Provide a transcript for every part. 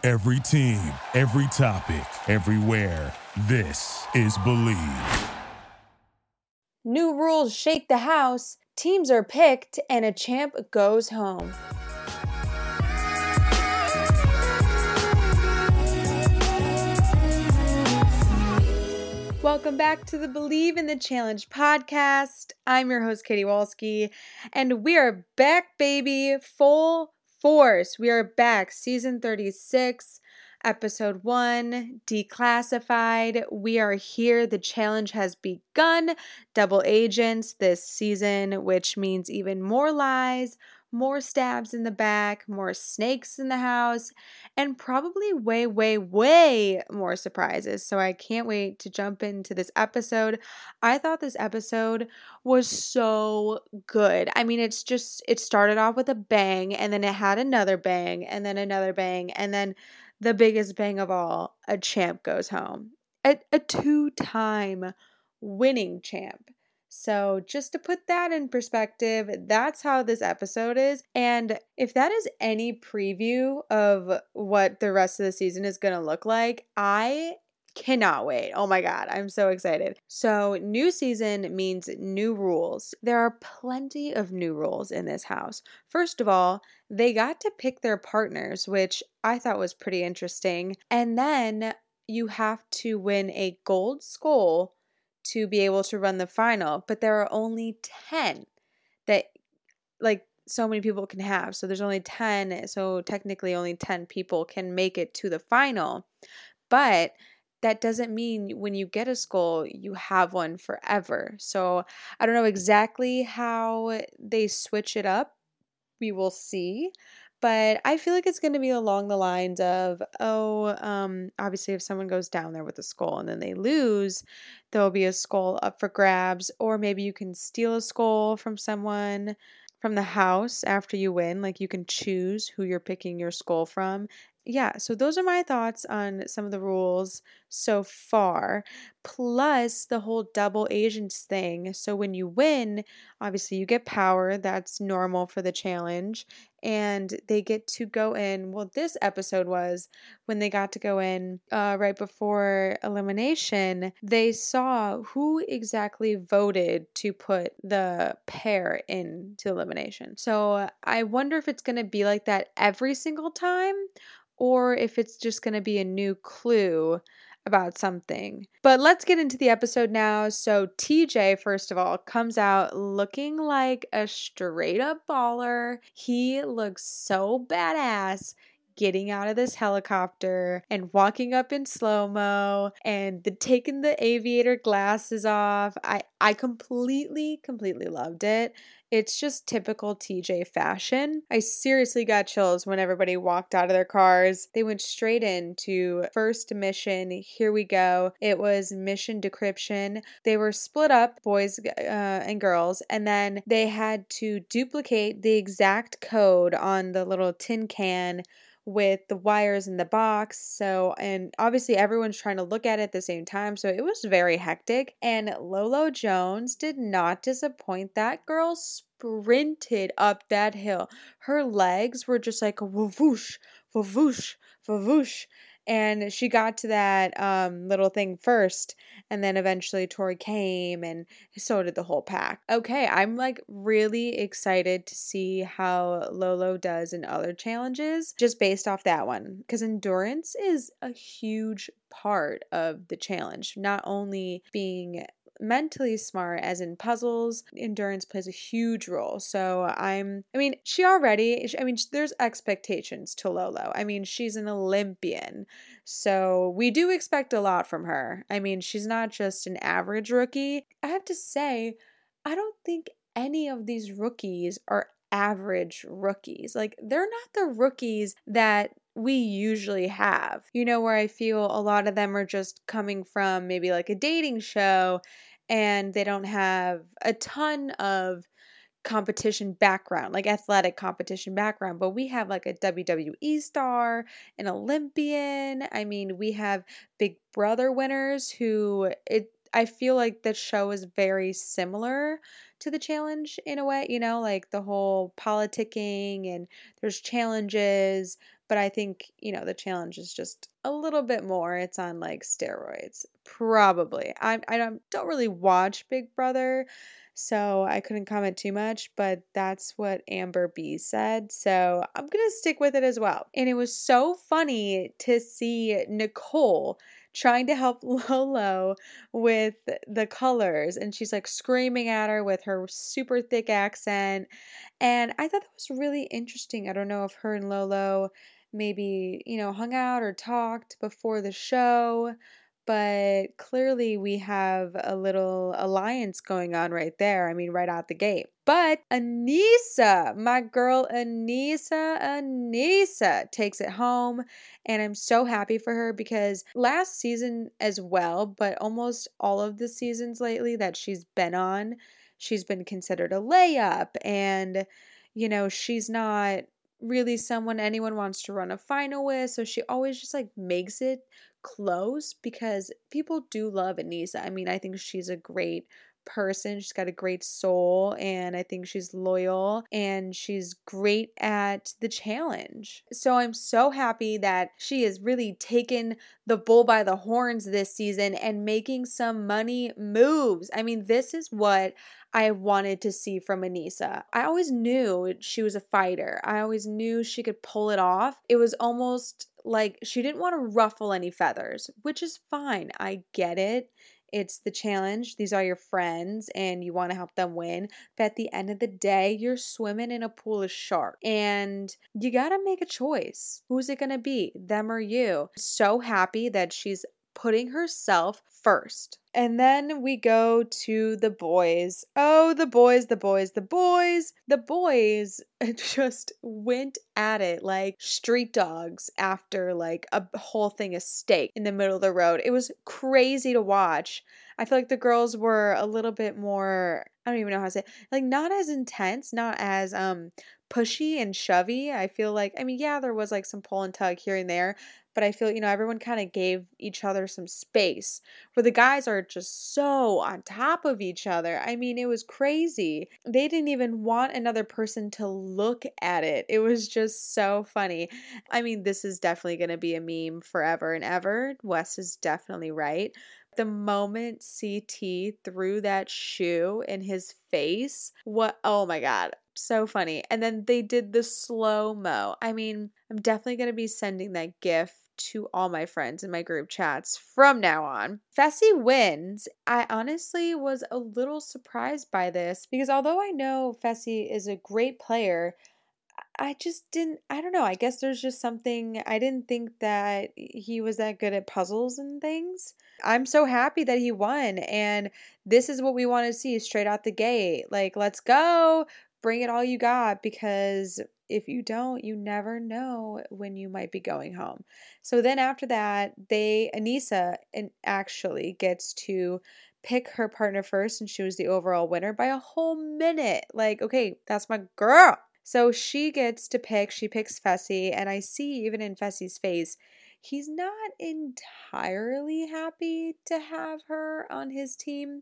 Every team, every topic, everywhere. This is Believe. New rules shake the house, teams are picked, and a champ goes home. Welcome back to the Believe in the Challenge podcast. I'm your host, Katie Walski, and we are back, baby, full force. We are back, season 36, episode 1, Declassified. We are here. The challenge has begun. Double agents this season, which means even more lies, more stabs in the back, more snakes in the house, and probably way, way, way more surprises. So I can't wait to jump into this episode. I thought this episode was so good. I mean, it started off with a bang, and then it had another bang, and then another bang, and then the biggest bang of all, a champ goes home. A two-time winning champ. So just to put that in perspective, that's how this episode is. And if that is any preview of what the rest of the season is going to look like, I cannot wait. Oh my God, I'm so excited. So new season means new rules. There are plenty of new rules in this house. First of all, they got to pick their partners, which I thought was pretty interesting. And then you have to win a gold skull to be able to run the final, but there are only 10 that so many people can have. So there's only 10, so technically only 10 people can make it to the final. But that doesn't mean when you get a skull, you have one forever. So I don't know exactly how they switch it up. We will see. But I feel like it's going to be along the lines of, obviously if someone goes down there with a skull and then they lose, there'll be a skull up for grabs. Or maybe you can steal a skull from someone from the house after you win. Like you can choose who you're picking your skull from. Yeah, so those are my thoughts on some of the rules so far, plus the whole double agents thing. So when you win, obviously you get power. That's normal for the challenge. And they get to go in. Well, this episode was when they got to go in right before elimination. They saw who exactly voted to put the pair into elimination. So I wonder if it's going to be like that every single time, or if it's just going to be a new clue about something. But let's get into the episode now. So TJ, first of all, comes out looking like a straight up baller. He looks so badass getting out of this helicopter and walking up in slow-mo and taking the aviator glasses off. I completely loved it. It's just typical TJ fashion. I seriously got chills when everybody walked out of their cars. They went straight into first mission. Here we go. It was mission decryption. They were split up, boys and girls, and then they had to duplicate the exact code on the little tin can with the wires in the box. So, and obviously everyone's trying to look at it at the same time. So it was very hectic. And Lolo Jones did not disappoint. That girl sprinted up that hill. Her legs were just like a whoosh, whoosh, whoosh. And she got to that little thing first, and then eventually Tori came, and so did the whole pack. Okay, I'm like really excited to see how Lolo does in other challenges, just based off that one, because endurance is a huge part of the challenge. Not only being mentally smart as in puzzles, endurance plays a huge role. So there's expectations to Lolo. I mean, she's an Olympian, so we do expect a lot from her. I mean, she's not just an average rookie. I have to say, I don't think any of these rookies are average rookies. Like, they're not the rookies that we usually have, where I feel a lot of them are just coming from maybe like a dating show and they don't have a ton of competition background, like athletic competition background, but we have like a WWE star, an Olympian. I mean, we have Big Brother winners I feel like the show is very similar to the challenge in a way, like the whole politicking and there's challenges, But I think, the challenge is just a little bit more. It's on like steroids, probably. I don't really watch Big Brother, so I couldn't comment too much, but that's what Amber B said. So I'm going to stick with it as well. And it was so funny to see Nicole trying to help Lolo with the colors. And she's like screaming at her with her super thick accent. And I thought that was really interesting. I don't know if her and Lolo maybe, hung out or talked before the show, but clearly we have a little alliance going on right there. I mean, right out the gate. But Aneesa, my girl Aneesa takes it home. And I'm so happy for her because last season as well, but almost all of the seasons lately that she's been on, she's been considered a layup. And, she's not really someone anyone wants to run a final with. So she always just like makes it close because people do love Aneesa. I mean, I think she's a great person. She's got a great soul, and I think she's loyal and she's great at the challenge. So I'm so happy that she has really taken the bull by the horns this season and making some money moves. I mean, this is what I wanted to see from Aneesa. I always knew she was a fighter. I always knew she could pull it off. It was almost like she didn't want to ruffle any feathers, which is fine. I get it. It's the challenge. These are your friends and you want to help them win. But at the end of the day, you're swimming in a pool of sharks and you got to make a choice. Who's it going to be? Them or you? So happy that she's putting herself first. And then we go to the boys. Oh, the boys, the boys, the boys. The boys just went at it like street dogs after like a whole thing of steak in the middle of the road. It was crazy to watch. I feel like the girls were a little bit more, I don't even know how to say it, like not as intense, not as pushy and shovey. I feel like, I mean, yeah, there was like some pull and tug here and there, but I feel, everyone kind of gave each other some space where the guys are just so on top of each other. I mean, it was crazy. They didn't even want another person to look at it. It was just so funny. I mean, this is definitely going to be a meme forever and ever. Wes is definitely right. The moment CT threw that shoe in his face, oh my God, so funny. And then they did the slow-mo. I mean, I'm definitely going to be sending that GIF to all my friends in my group chats from now on. Fessy wins. I honestly was a little surprised by this because although I know Fessy is a great player, I just didn't, I don't know. I guess there's just something, I didn't think that he was that good at puzzles and things. I'm so happy that he won. And this is what we want to see straight out the gate. Like, let's go. Bring it all you got, because if you don't, you never know when you might be going home. So then after that, Aneesa actually gets to pick her partner first, and she was the overall winner by a whole minute. Like, okay, that's my girl. So she gets to pick, she picks Fessy, and I see even in Fessy's face, he's not entirely happy to have her on his team,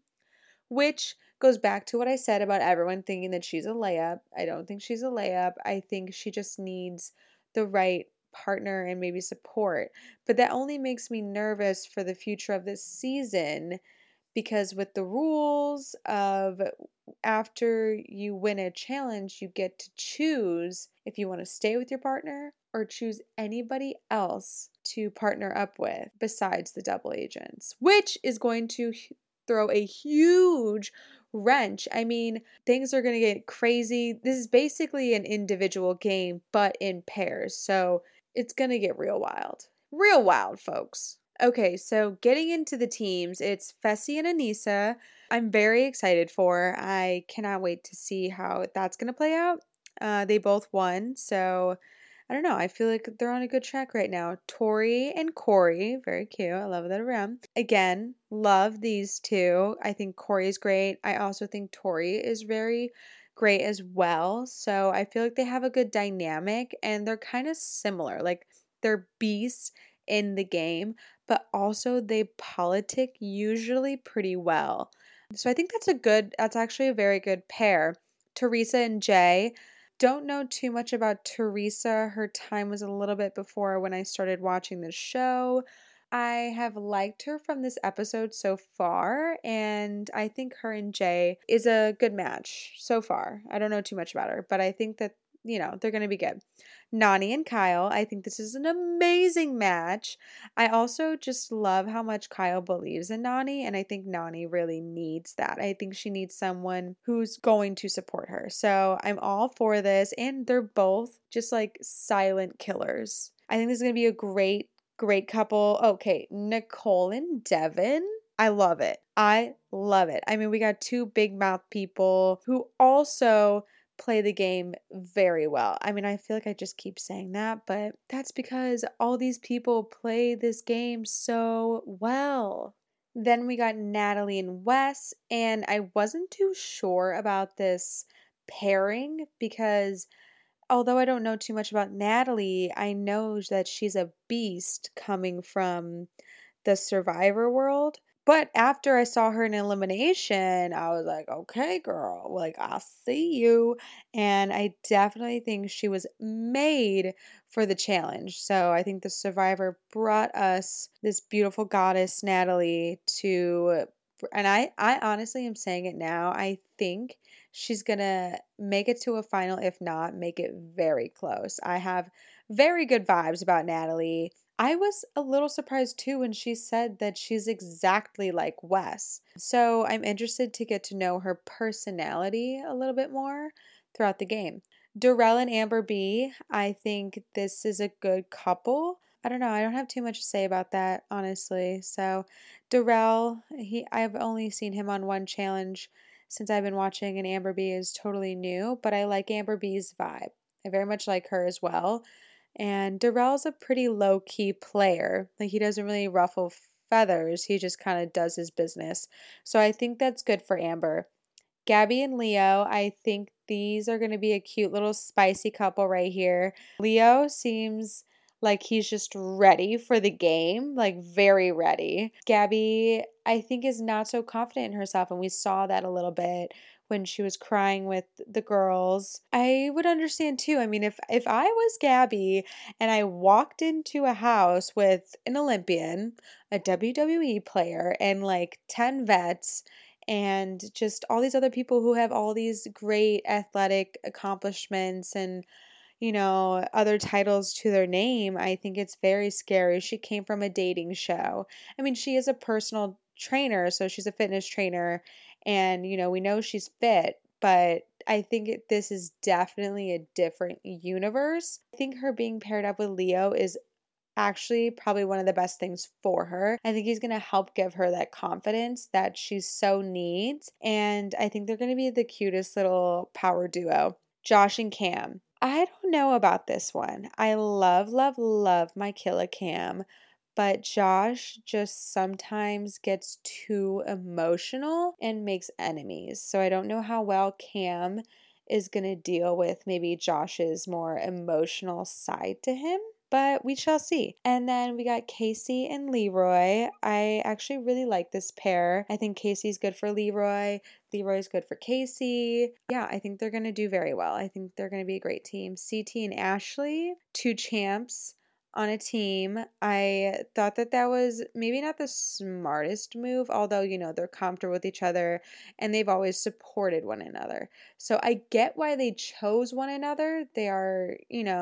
which goes back to what I said about everyone thinking that she's a layup. I don't think she's a layup. I think she just needs the right partner and maybe support. But that only makes me nervous for the future of this season because with the rules of after you win a challenge, you get to choose if you want to stay with your partner or choose anybody else to partner up with besides the double agents, which is going to throw a huge wrench. I mean, things are going to get crazy. This is basically an individual game, but in pairs. So it's going to get real wild. Real wild, folks. Okay, so getting into the teams, it's Fessy and Aneesa. I'm very excited for. I cannot wait to see how that's going to play out. They both won, so I don't know. I feel like they're on a good track right now. Tori and Corey, very cute. I love that around. Again, love these two. I think Corey's great. I also think Tori is very great as well. So I feel like they have a good dynamic and they're kind of similar. Like they're beasts in the game, but also they politic usually pretty well. So I think that's actually a very good pair. Teresa and Jay, Don't know too much about Teresa. Her time was a little bit before when I started watching the show. I have liked her from this episode so far, and I think her and Jay is a good match so far. I don't know too much about her, but I think that, they're going to be good. Nany and Kyle, I think this is an amazing match. I also just love how much Kyle believes in Nany, and I think Nany really needs that. I think she needs someone who's going to support her. So I'm all for this, and they're both just like silent killers. I think this is going to be a great couple. Okay, Nicole and Devin. I love it. I love it. I mean, we got two big mouth people who also play the game very well. I mean, I feel like I just keep saying that, but that's because all these people play this game so well. Then we got Natalie and Wes, and I wasn't too sure about this pairing because although I don't know too much about Natalie, I know that she's a beast coming from the Survivor world. But after I saw her in elimination, I was like, okay, girl, like, I see you. And I definitely think she was made for the challenge. So I think the Survivor brought us this beautiful goddess, Natalie, and I honestly am saying it now. I think she's gonna make it to a final, if not, make it very close. I have very good vibes about Natalie. I was a little surprised too when she said that she's exactly like Wes. So I'm interested to get to know her personality a little bit more throughout the game. Darrell and Amber B, I think this is a good couple. I don't know. I don't have too much to say about that, honestly. So, Darrell, I've only seen him on one challenge since I've been watching, and Amber B is totally new, but I like Amber B's vibe. I very much like her as well. And Darrell's a pretty low key player. Like, he doesn't really ruffle feathers, he just kind of does his business. So, I think that's good for Amber. Gabby and Leo, I think these are going to be a cute little spicy couple right here. Leo seems like he's just ready for the game, like very ready. Gabby, I think, is not so confident in herself, and we saw that a little bit when she was crying with the girls. I would understand too. I mean, if I was Gabby and I walked into a house with an Olympian, a WWE player, and like 10 vets, and just all these other people who have all these great athletic accomplishments and other titles to their name, I think it's very scary. She came from a dating show. I mean, she is a personal trainer, so she's a fitness trainer, and we know she's fit, but I think this is definitely a different universe. I think her being paired up with Leo is actually probably one of the best things for her. I think he's going to help give her that confidence that she so needs. And I think they're going to be the cutest little power duo. Josh and Cam. I don't know about this one. I love, love, love my Killa Cam, but Josh just sometimes gets too emotional and makes enemies. So I don't know how well Cam is going to deal with maybe Josh's more emotional side to him, but we shall see. And then we got Casey and Leroy. I actually really like this pair. I think Casey's good for Leroy. Leroy's good for Casey. Yeah, I think they're going to do very well. I think they're going to be a great team. CT and Ashley, two champs on a team. I thought that was maybe not the smartest move, although, they're comfortable with each other and they've always supported one another. So I get why they chose one another. They are,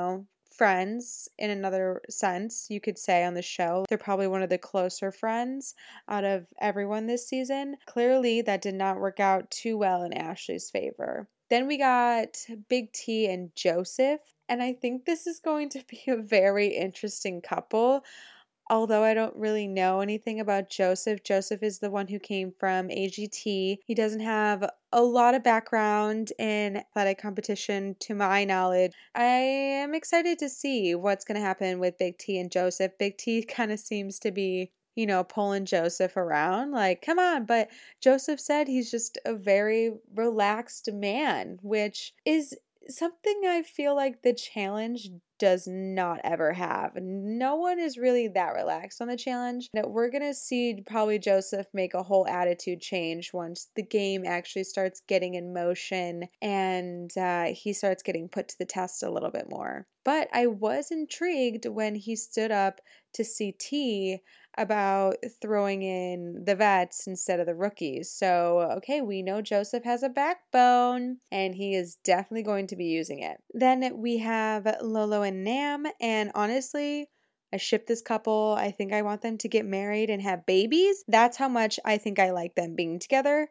friends in another sense, you could say, on the show. They're probably one of the closer friends out of everyone this season. Clearly, that did not work out too well in Ashley's favor. Then we got Big T and Joseph, and I think this is going to be a very interesting couple. Although I don't really know anything about Joseph, Joseph is the one who came from AGT. He doesn't have a lot of background in athletic competition, to my knowledge. I am excited to see what's going to happen with Big T and Joseph. Big T kind of seems to be, pulling Joseph around. Like, come on. But Joseph said he's just a very relaxed man, which is something I feel like the challenge does not ever have. No one is really that relaxed on the challenge. We're going to see probably Joseph make a whole attitude change once the game actually starts getting in motion and he starts getting put to the test a little bit more. But I was intrigued when he stood up to CT about throwing in the vets instead of the rookies. So, okay, we know Joseph has a backbone and he is definitely going to be using it. Then we have Lolo and Nam, and honestly, I ship this couple. I think I want them to get married and have babies. That's how much I think I like them being together.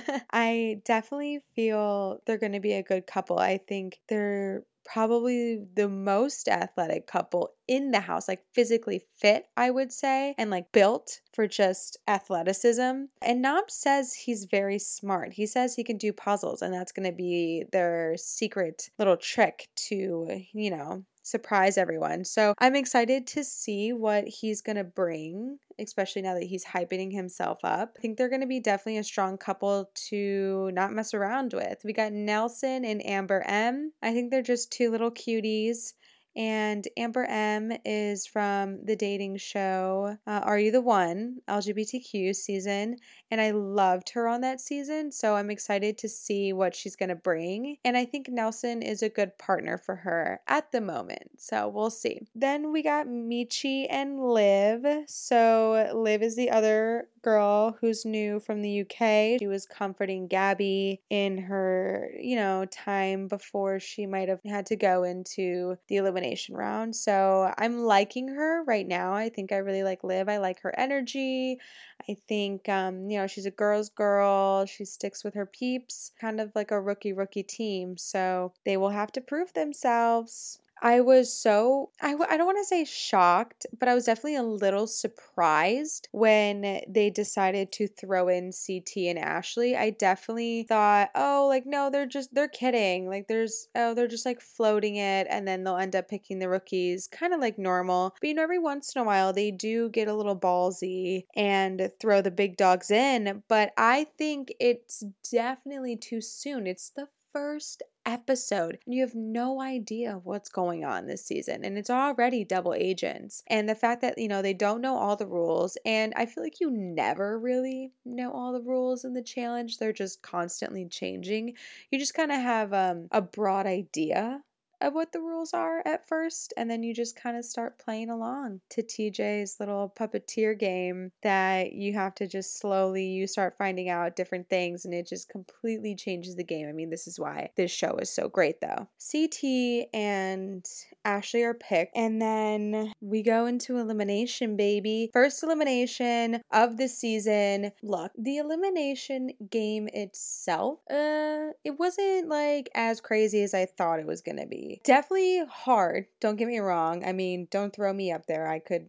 I definitely feel they're going to be a good couple. I think they're probably the most athletic couple in the house, like physically fit, I would say, and like built for just athleticism. And Nam says he's very smart. He says he can do puzzles, and that's going to be their secret little trick to, surprise everyone. So I'm excited to see what he's going to bring, especially now that he's hyping himself up. I think they're going to be definitely a strong couple to not mess around with. We got Nelson and Amber M. I think they're just two little cuties. And Amber M is from the dating show Are You the One? LGBTQ season. And I loved her on that season. So I'm excited to see what she's going to bring. And I think Nelson is a good partner for her at the moment. So we'll see. Then we got Michi and Liv. So Liv is the other girl who's new from the UK. She was comforting Gabby in her, time before she might have had to go into the elimination round. So I'm liking her right now. I think I really like Liv. I like her energy. I think, she's a girl's girl. She sticks with her peeps, kind of like a rookie team. So they will have to prove themselves. I was I don't want to say shocked, but I was definitely a little surprised when they decided to throw in CT and Ashley. I definitely thought, no, they're kidding. Like they're just like floating it and then they'll end up picking the rookies, kind of like normal. But every once in a while they do get a little ballsy and throw the big dogs in. But I think it's definitely too soon. It's the first episode and you have no idea what's going on this season, and it's already double agents. And the fact that they don't know all the rules, and I feel like you never really know all the rules in the challenge, they're just constantly changing. You just kind of have a broad idea of what the rules are at first, and then you just kind of start playing along to TJ's little puppeteer game that you have to just slowly, you start finding out different things, and it just completely changes the game. I mean, this is why this show is so great though. CT and Ashley are picked, and then we go into elimination, baby. First elimination of the season. Look, the elimination game itself, it wasn't like as crazy as I thought it was gonna be. Definitely hard, don't get me wrong. I mean, don't throw me up there. I could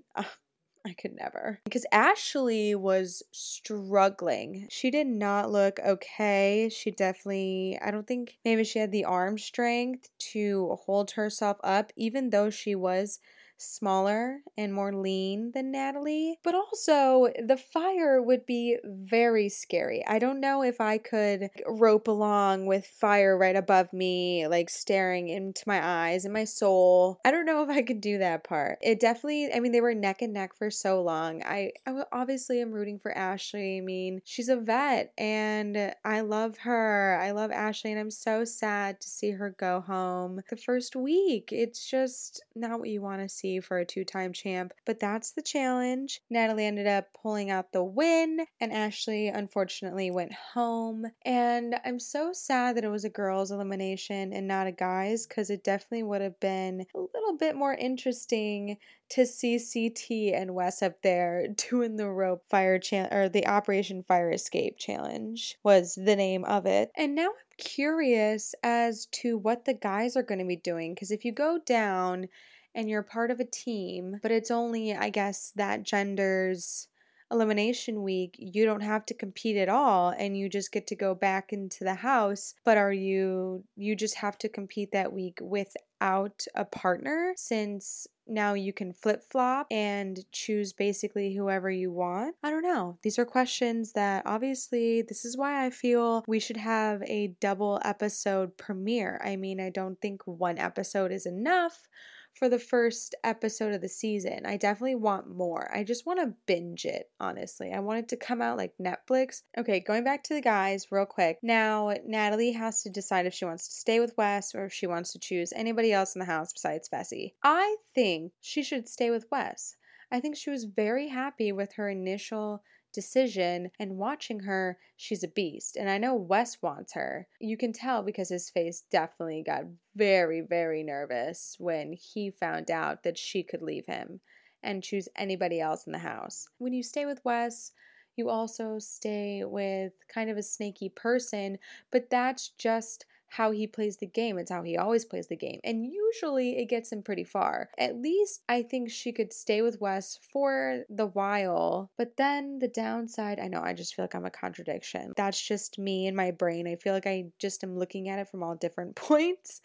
never. Because Ashley was struggling. She did not look okay. She definitely, I don't think maybe she had the arm strength to hold herself up, even though she was smaller and more lean than Natalie. But also, the fire would be very scary. I don't know if I could rope along with fire right above me, like staring into my eyes and my soul. I don't know if I could do that part. It definitely, I mean, they were neck and neck for so long. I obviously am rooting for Ashley. I mean, she's a vet and I love her. I love Ashley, and I'm so sad to see her go home the first week. It's just not what you want to see for a two-time champ, but that's the challenge. Natalie ended up pulling out the win, and Ashley unfortunately went home. And I'm so sad that it was a girls' elimination and not a guys, because it definitely would have been a little bit more interesting to see CT and Wes up there doing the rope fire or the Operation Fire Escape challenge was the name of it. And now I'm curious as to what the guys are going to be doing, because if you go down and you're part of a team, but it's only, I guess, that gender's elimination week, you don't have to compete at all and you just get to go back into the house. But you just have to compete that week without a partner, since now you can flip-flop and choose basically whoever you want. I don't know. These are questions that obviously, this is why I feel we should have a double episode premiere. I mean, I don't think one episode is enough for the first episode of the season. I definitely want more. I just want to binge it, honestly. I want it to come out like Netflix. Okay, going back to the guys real quick. Now, Natalie has to decide if she wants to stay with Wes or if she wants to choose anybody else in the house besides Fessy. I think she should stay with Wes. I think she was very happy with her initial decision, and watching her, she's a beast. And I know Wes wants her. You can tell because his face definitely got very, very nervous when he found out that she could leave him and choose anybody else in the house. When you stay with Wes, you also stay with kind of a snaky person, but that's just how he plays the game. It's how he always plays the game. And usually it gets him pretty far. At least I think she could stay with Wes for the while. But then the downside, I know, I just feel like I'm a contradiction. That's just me and my brain. I feel like I just am looking at it from all different points.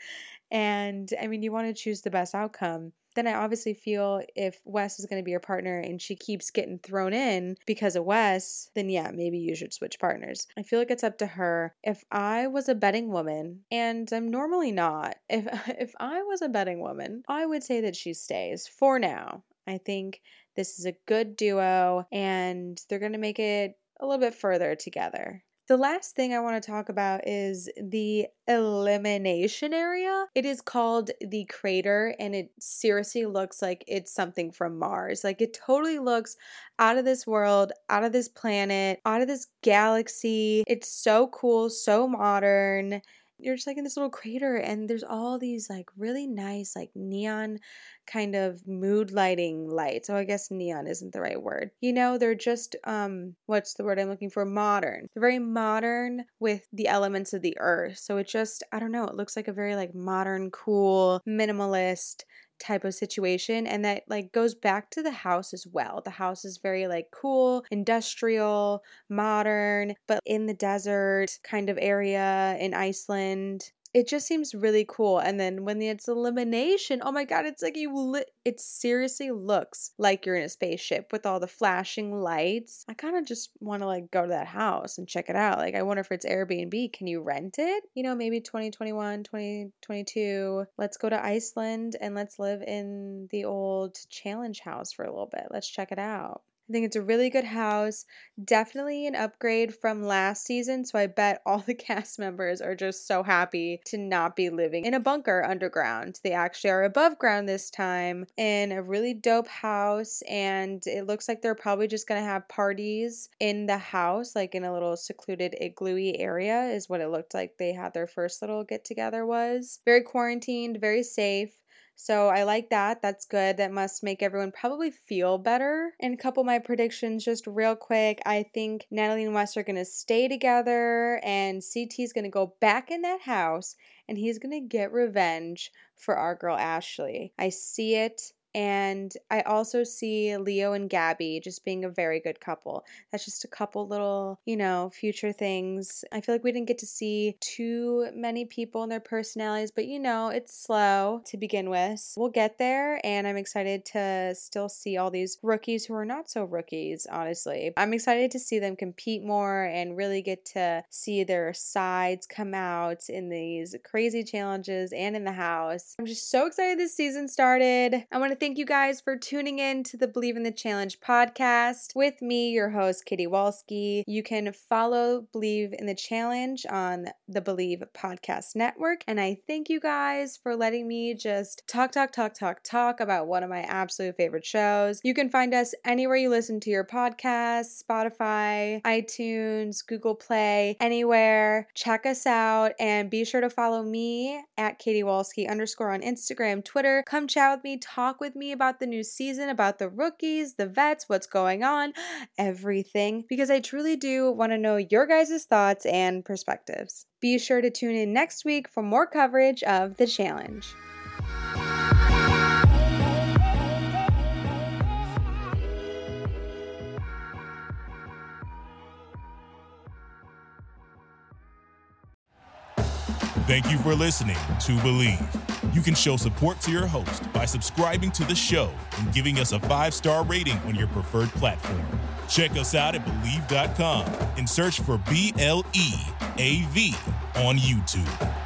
And I mean, you want to choose the best outcome. Then I obviously feel if Wes is going to be your partner and she keeps getting thrown in because of Wes, then yeah, maybe you should switch partners. I feel like it's up to her. If I was a betting woman, and I'm normally not, if I was a betting woman, I would say that she stays for now. I think this is a good duo and they're going to make it a little bit further together. The last thing I want to talk about is the elimination area. It is called the crater and it seriously looks like it's something from Mars. Like it totally looks out of this world, out of this planet, out of this galaxy. It's so cool, so modern. You're just like in this little crater and there's all these like really nice like neon kind of mood lighting lights. Oh, I guess neon isn't the right word. You know, they're just what's the word I'm looking for? Modern. They're very modern with the elements of the earth. So it just, I don't know, it looks like a very like modern, cool, minimalist type of situation, and that like goes back to the house as well. The house is very like cool, industrial, modern, but in the desert kind of area in Iceland. It just seems really cool. And then when it's elimination, oh my god, it's like it seriously looks like you're in a spaceship with all the flashing lights. I kind of just want to like go to that house and check it out. Like I wonder if it's Airbnb. Can you rent it? You know, maybe 2021, 2022. Let's go to Iceland and let's live in the old challenge house for a little bit. Let's check it out. I think it's a really good house, definitely an upgrade from last season, so I bet all the cast members are just so happy to not be living in a bunker underground. They actually are above ground this time in a really dope house, and it looks like they're probably just going to have parties in the house, like in a little secluded igloo-y area is what it looked like they had their first little get-together was. Very quarantined, very safe. So I like that. That's good. That must make everyone probably feel better. And a couple of my predictions just real quick. I think Natalie and Wes are going to stay together and CT is going to go back in that house and he's going to get revenge for our girl Ashley. I see it. And I also see Leo and Gabby just being a very good couple. That's just a couple little, you know, future things. I feel like we didn't get to see too many people and their personalities, but you know, it's slow to begin with. We'll get there, and I'm excited to still see all these rookies who are not so rookies, honestly. I'm excited to see them compete more and really get to see their sides come out in these crazy challenges and in the house. I'm just so excited this season started. I want to thank you guys for tuning in to the Believe in the Challenge podcast with me, your host, Katie Walski. You can follow Believe in the Challenge on the Believe Podcast Network. And I thank you guys for letting me just talk about one of my absolute favorite shows. You can find us anywhere you listen to your podcasts, Spotify, iTunes, Google Play, anywhere. Check us out and be sure to follow me at Katie Walski _ on Instagram, Twitter. Come chat with me, talk with me about the new season, about the rookies, the vets, what's going on, everything, because I truly do want to know your guys' thoughts and perspectives. Be sure to tune in next week for more coverage of the challenge. Thank you for listening to Believe. You can show support to your host by subscribing to the show and giving us a 5-star rating on your preferred platform. Check us out at Believe.com and search for BLEAV on YouTube.